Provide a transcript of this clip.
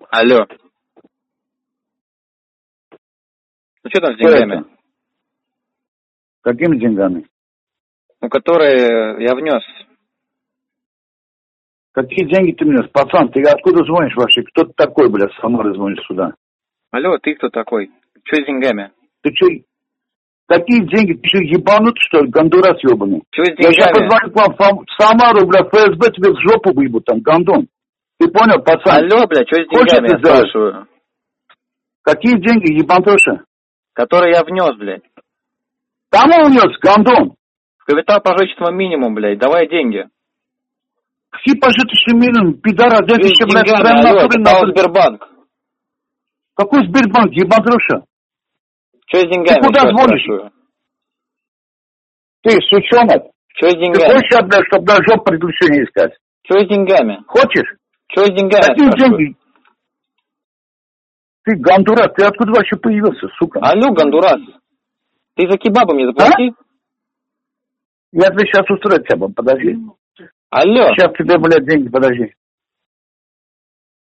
Алло. Ну что там с деньгами? Это? Какими деньгами? Ну, которые я внес. Какие деньги ты внес? Пацан, ты откуда звонишь вообще? Кто ты такой, блядь, с Самары звонишь сюда? Алло, ты кто такой? Что с деньгами? Ты что? Какие деньги? Ты что, ебанут, что ли? Гондурас ебаный. Что с Я сейчас деньгами? позвоню к вам в Самару, блядь, ФСБ тебе в жопу выебут там, гондон. Ты понял, пацан? Алло, блядь, что с деньгами, я спрашиваю? Какие деньги, ебантоша? Которые я внес, блядь. Кому внес, гондон? В капитал пожиточного минимум, блядь, давай деньги. Какие пожиточные минимум, пидора, Что здесь с еще, блядь, деньгами, прям алло, натуре, капитал Сбербанк. Какой Сбербанк, ебантоша? Что с деньгами, Ты куда я звонишь? спрашиваю? Ты, сучонок. Что с Ты деньгами? хочешь, блядь, чтобы на жопу приключения искать? Что с деньгами? Хочешь? Что с деньгами, я Какие спрашиваю? деньги? Ты, гондурас, ты откуда вообще появился, сука? Алло, гондурас. Ты за кебабы мне заплати. Я тебе сейчас устрою тебя, подожди. Алло. Сейчас тебе, блядь, деньги, подожди.